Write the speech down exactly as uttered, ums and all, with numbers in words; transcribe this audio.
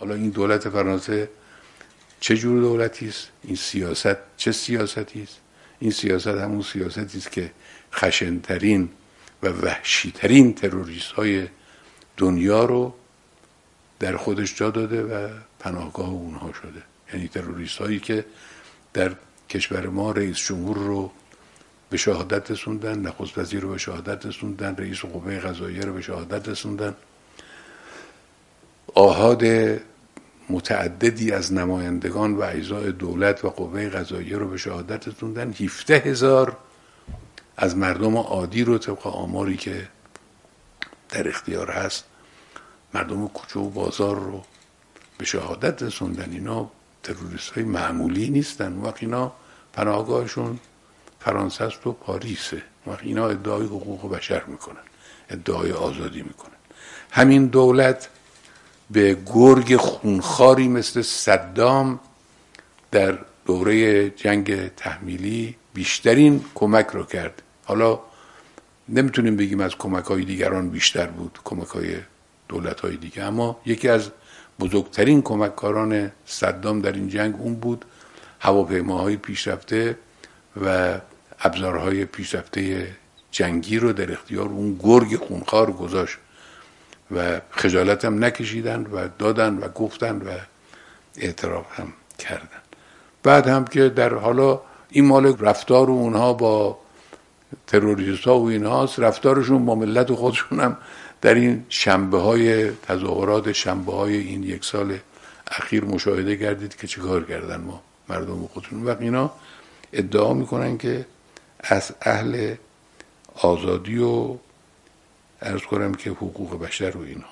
حالا این دولت فرانسه چه جور دولتی است؟ این سیاست چه سیاستی است؟ این سیاست همون سیاستی است که خشنترین و وحشیترین تروریست های دنیا رو در خودش جا داده و پناهگاه اونها شده. یعنی تروریست هایی که در کشور ما رئیس جمهور رو به شهادت رسوندن، نخست وزیر رو به شهادت رسوندن، رئیس قوه قضاییه رو به شهادت رسوندن، آحاد متعددی از نمایندگان و اعضای دولت و قوه قضاییه رو به شهادت رسوندن، هفده هزار از مردم عادی رو طبق آماری که در اختیار هست، مردم کوچه و بازار رو به شهادت رسوندن. اینا تروریست های معمولی نیستن. وقت اینا پناهگاهشون فرانسه است و پاریسه. وقت اینا ادعای حقوق بشر میکنن، ادعای آزادی میکنن. همین دولت به گرگ خونخاری مثل صدام در دوره جنگ تحمیلی بیشترین کمک رو کرد. حالا نمیتونیم بگیم از کمک های دیگران بیشتر بود، کمک های دولت های دیگه، اما یکی از بزرگترین کمککاران صدام در این جنگ اون بود. هواپیماهای پیشرفته و ابزارهای پیشرفته جنگی رو در اختیار اون گرگ خونخوار گذاشت و خجالت هم نکشیدن و دادن و گفتن و اعتراف هم کردن. بعد هم که در حالا این مال رفتار اونها با تروریست ها و اینهاست، رفتارشون با ملت خودشون هم در این شنبه های تظاهرات شنبه های این یک سال اخیر مشاهده کردید که چه کار کردن ما مردم خودشون. وقت اینا ادعا میکنن که از اهل آزادی و عرض کنم که حقوق بشر و اینها